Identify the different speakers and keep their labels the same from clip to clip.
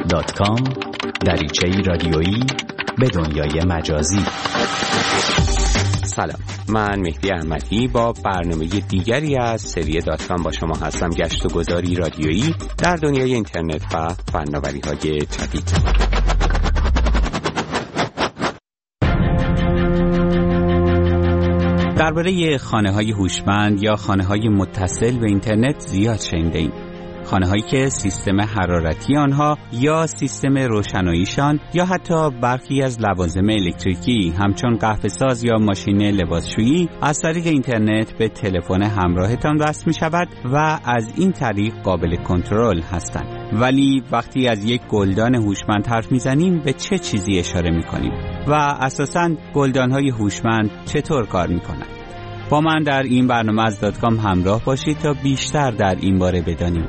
Speaker 1: spmartpodcast.com دریچه‌ای رادیویی به دنیای مجازی.
Speaker 2: سلام، من مهدی احمدی با برنامه دیگری از سری .com با شما هستم. گشت و گذاری رادیویی در دنیای اینترنت و فناوری‌های جدید. درباره خانه‌های هوشمند یا خانه‌های متصل به اینترنت زیاد شنیده‌ایم. خانه‌هایی که سیستم حرارتی آنها یا سیستم روشناییشان یا حتی برخی از لوازم الکتریکی همچون قهوه‌ساز یا ماشین لباسشویی از طریق اینترنت به تلفن همراهتان وصل می‌شود و از این طریق قابل کنترل هستند. ولی وقتی از یک گلدان هوشمند حرف می‌زنیم به چه چیزی اشاره می‌کنیم و اساساً گلدان‌های هوشمند چطور کار می‌کنند؟ با من در این برنامه از .com همراه باشید تا بیشتر در این باره بدانیم.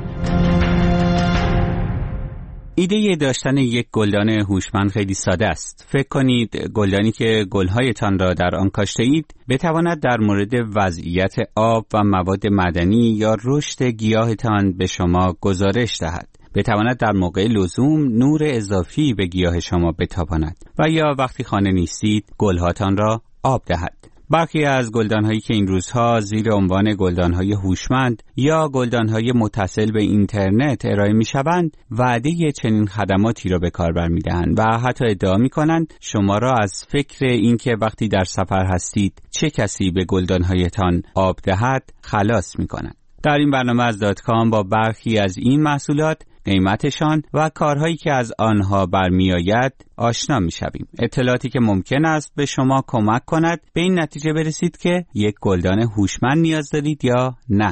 Speaker 2: ایده داشتن یک گلدان هوشمند خیلی ساده است. فکر کنید گلدانی که گل‌هایتان را در آن کاشته اید بتواند در مورد وضعیت آب و مواد معدنی یا رشد گیاهتان به شما گزارش دهد. بتواند در موقع لزوم نور اضافی به گیاه شما بتاباند و یا وقتی خانه نیستید گل‌هاتان را آب دهد. برخی از گلدان‌هایی که این روزها زیر عنوان گلدان‌های هوشمند یا گلدان‌های متصل به اینترنت ارائه می‌شوند، وعده چنین خدماتی را به کار برمی‌دهند و حتی ادعا می‌کنند شما را از فکر اینکه وقتی در سفر هستید چه کسی به گلدان‌هایتان آب دهد خلاص می‌کنند. در این برنامه از .com با برخی از این محصولات، قیمتشان و کارهایی که از آنها برمیآید آشنا می‌شویم. اطلاعاتی که ممکن است به شما کمک کند به این نتیجه برسید که یک گلدان هوشمند نیاز دارید یا نه.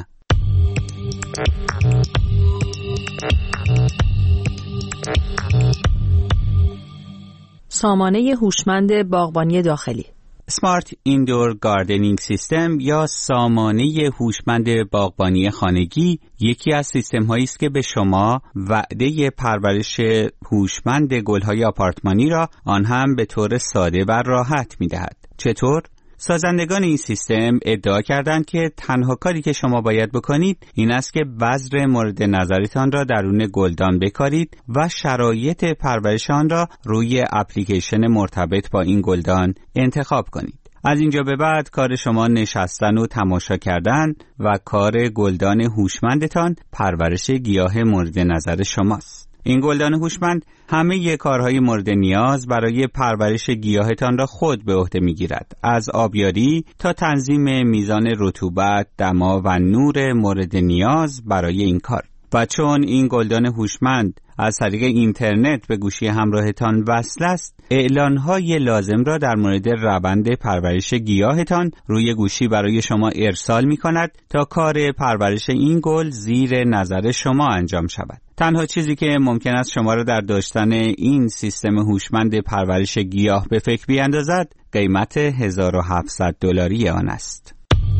Speaker 3: سامانه هوشمند باغبانی داخلی
Speaker 2: Smart Indoor Gardening System یا سامانه هوشمند باغبانی خانگی یکی از سیستم‌هایی است که به شما وعده پرورش هوشمند گل‌های آپارتمانی را آن هم به طور ساده و راحت می‌دهد. چطور؟ سازندگان این سیستم ادعا کردند که تنها کاری که شما باید بکنید این است که بذر مورد نظرتان را درون گلدان بکارید و شرایط پرورش آن را روی اپلیکیشن مرتبط با این گلدان انتخاب کنید. از اینجا به بعد کار شما نشستن و تماشا کردن و کار گلدان هوشمندتان پرورش گیاه مورد نظر شماست. این گلدان هوشمند همه کارهای مورد نیاز برای پرورش گیاهتان را خود به عهده می‌گیرد، از آبیاری تا تنظیم میزان رطوبت، دما و نور مورد نیاز برای این کار. و چون این گلدان هوشمند از طریق اینترنت به گوشی همراهتان وصل است، اعلان‌های لازم را در مورد روند پرورش گیاهتان روی گوشی برای شما ارسال می‌کند تا کار پرورش این گل زیر نظر شما انجام شود. تنها چیزی که ممکن است شما را در داشتن این سیستم هوشمند پرورش گیاه به فکر بیاندازد، قیمت $1700 آن است.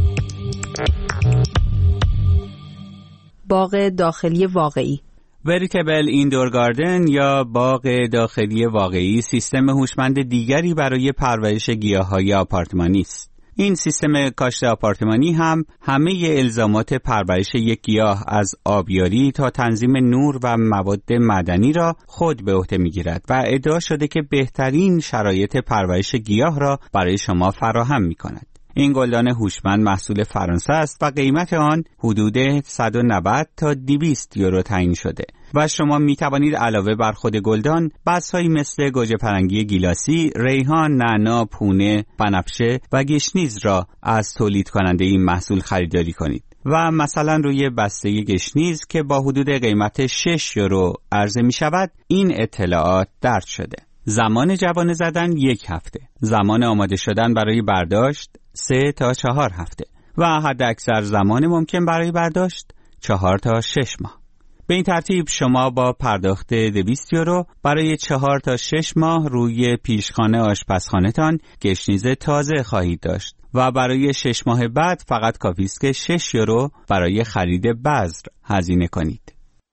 Speaker 3: باغ داخلی واقعی
Speaker 2: وریتبل ایندور گاردن یا باغ داخلی واقعی سیستم هوشمند دیگری برای پرورش گیاه‌های آپارتمانی است. این سیستم کاشت آپارتمانی هم همه الزامات پرورش یک گیاه از آبیاری تا تنظیم نور و مواد معدنی را خود به عهده می‌گیرد و ادعا شده که بهترین شرایط پرورش گیاه را برای شما فراهم می‌کند. این گلدان هوشمند محصول فرانسه است و قیمت آن حدود 190 تا 200 یورو تعیین شده و شما می توانید علاوه بر خود گلدان بذرهایی مثل گوجه فرنگی گیلاسی، ریحان، نعنا، پونه، بنفشه و گشنیز را از تولید کننده این محصول خریداری کنید و مثلا روی بسته گشنیز که با حدود قیمت 6 یورو عرضه می شود این اطلاعات درج شده. زمان جوانه زدن 1 هفته، زمان آماده شدن برای برداشت 3 تا 4 هفته و حد اکثر زمان ممکن برای برداشت 4 تا 6 ماه. به این ترتیب شما با پرداخت 200 یورو برای 4 تا 6 ماه روی پیشخانه آشپزخانه‌تان گشنیز تازه خواهید داشت و برای 6 ماه بعد فقط کافی است که 6 یورو برای خرید بذر هزینه کنید.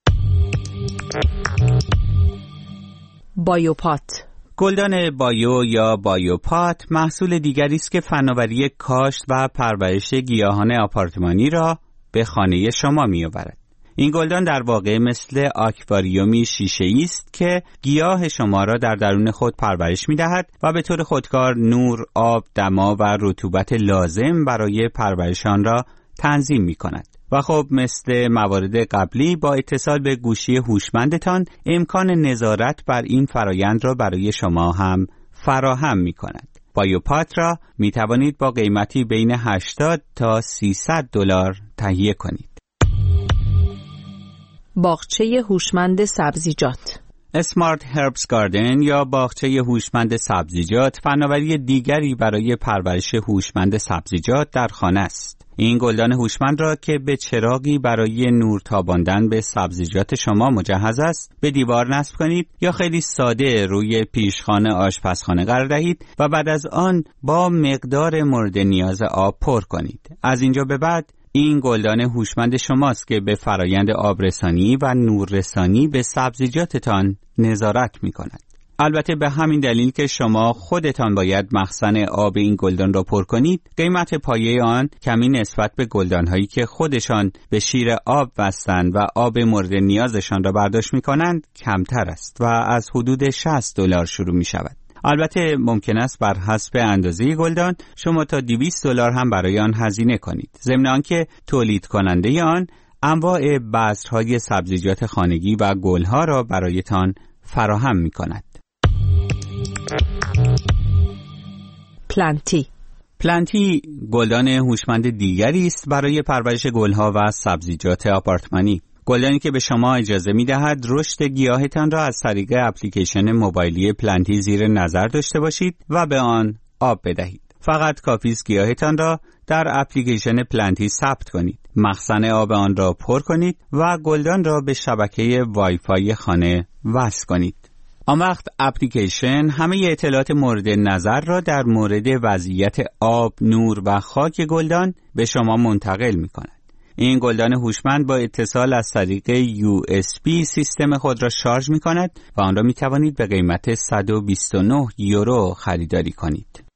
Speaker 3: بایوپات
Speaker 2: گلدان بایو یا بایوپات محصول دیگری است که فناوری کاشت و پرورش گیاهان آپارتمانی را به خانه شما می‌آورد. این گلدان در واقع مثل آکواریومی شیشه‌ای است که گیاه شما را در درون خود پرورش می‌دهد و به طور خودکار نور، آب، دما و رطوبت لازم برای پرورش آن را تنظیم می‌کند. و خب مثل موارد قبلی با اتصال به گوشی هوشمندتان امکان نظارت بر این فرایند را برای شما هم فراهم می‌کند. بایوپات را می‌توانید با قیمتی بین 80 تا $300 تهیه کنید.
Speaker 3: باغچه هوشمند سبزیجات.
Speaker 2: اسمارت هربز گاردن یا باغچه هوشمند سبزیجات فناوری دیگری برای پرورش هوشمند سبزیجات در خانه است. این گلدان هوشمند را که به چراغی برای نور تاباندن به سبزیجات شما مجهز است به دیوار نصب کنید یا خیلی ساده روی پیشخانه آشپزخانه قرار دهید و بعد از آن با مقدار مورد نیاز آب پر کنید. از اینجا به بعد این گلدان هوشمند شماست که به فرایند آبرسانی و نوررسانی به سبزیجاتتان نظارت می کند. البته به همین دلیل که شما خودتان باید مخزن آب این گلدان را پر کنید، قیمت پایه آن کمی نسبت به گلدان‌هایی که خودشان به شیر آب بستند و آب مورد نیازشان را برداشت می‌کنند کمتر است و از حدود $60 شروع می‌شود. البته ممکن است بر حسب اندازه گلدان شما تا $200 هم برای آن هزینه کنید. ضمن آنکه تولید کننده آن انواع بذرهای سبزیجات خانگی و گلها را برایتان فراهم می‌کند. پلانتی گلدان هوشمند دیگری است برای پرورش گلها و سبزیجات آپارتمانی. گلدانی که به شما اجازه می‌دهد رشد گیاهتان را از طریق اپلیکیشن موبایلی پلانتی زیر نظر داشته باشید و به آن آب بدهید. فقط کافی است گیاهتان را در اپلیکیشن پلانتی ثبت کنید، مخزن آب آن را پر کنید و گلدان را به شبکه وای فای خانه وصل کنید. آن وقت اپلیکیشن همه اطلاعات مورد نظر را در مورد وضعیت آب، نور و خاک گلدان به شما منتقل می کند. این گلدان هوشمند با اتصال از طریق USB سیستم خود را شارژ می کند و آن را می توانید به قیمت €129 خریداری کنید.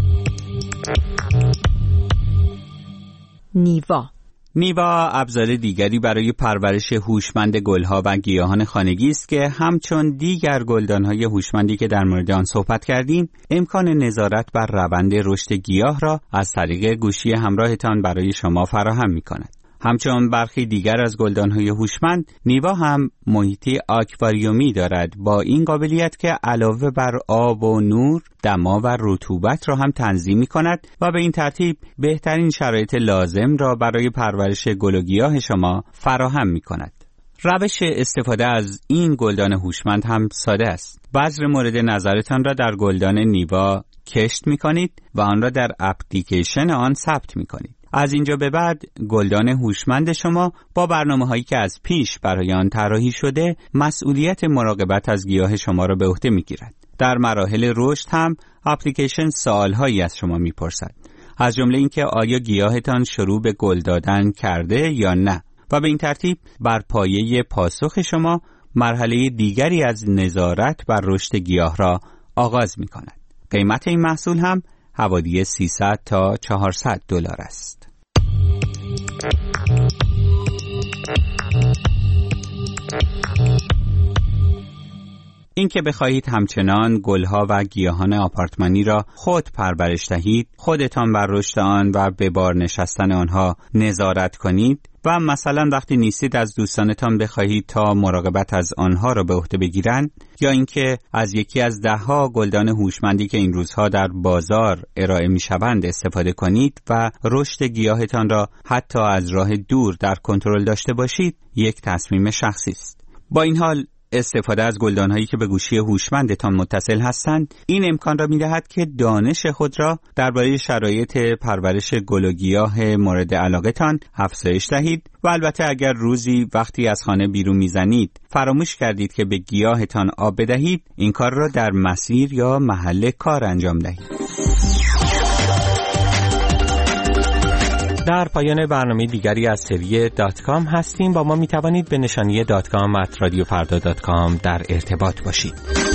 Speaker 2: نیوا ابزار دیگری برای پرورش هوشمند گلها و گیاهان خانگی است که همچون دیگر گلدان‌های هوشمندی که در مورد آن صحبت کردیم، امکان نظارت بر روند رشد گیاه را از طریق گوشی همراهتان برای شما فراهم می‌کند. همچون برخی دیگر از گلدان‌های هوشمند، نیوا هم محیطی آکواریومی دارد با این قابلیت که علاوه بر آب و نور، دما و رطوبت را هم تنظیم می‌کند و به این ترتیب بهترین شرایط لازم را برای پرورش گل و گیاه شما فراهم می‌کند. روش استفاده از این گلدان هوشمند هم ساده است. بذر مورد نظرتان را در گلدان نیوا کشت می‌کنید و آن را در اپلیکیشن آن ثبت می‌کنید. از اینجا به بعد گلدان هوشمند شما با برنامه‌هایی که از پیش برای آن طراحی شده مسئولیت مراقبت از گیاه شما را به عهده می‌گیرد. در مراحل رشد هم اپلیکیشن سوال‌هایی از شما می‌پرسد، از جمله اینکه آیا گیاهتان شروع به گل دادن کرده یا نه، و به این ترتیب بر پایه پاسخ شما مرحله دیگری از نظارت بر رشد گیاه را آغاز می‌کند. قیمت این محصول هم حوالی $300 تا $400 است. این که بخواهید همچنان گلها و گیاهان آپارتمانی را خود پرورش دهید، خودتان بر رشد آن و به بار نشستن آنها نظارت کنید و مثلا وقتی نیستید از دوستانتان بخواهید تا مراقبت از آنها را به عهده بگیرند، یا اینکه از یکی از 10 گلدان هوشمندی که این روزها در بازار ارائه می‌شوند استفاده کنید و رشد گیاهتان را حتی از راه دور در کنترل داشته باشید، یک تصمیم شخصی است. با این حال استفاده از گلدان‌هایی که به گوشی هوشمندتان متصل هستند این امکان را می‌دهد که دانش خود را درباره شرایط پرورش گل و گیاه مورد علاقه‌تان افزایش دهید و البته اگر روزی وقتی از خانه بیرون می‌زنید فراموش کردید که به گیاهتان آب بدهید، این کار را در مسیر یا محل کار انجام دهید. در پایان برنامه دیگری از سری .com هستیم. با ما می توانید به نشانی .com@radiofarda.com در ارتباط باشید.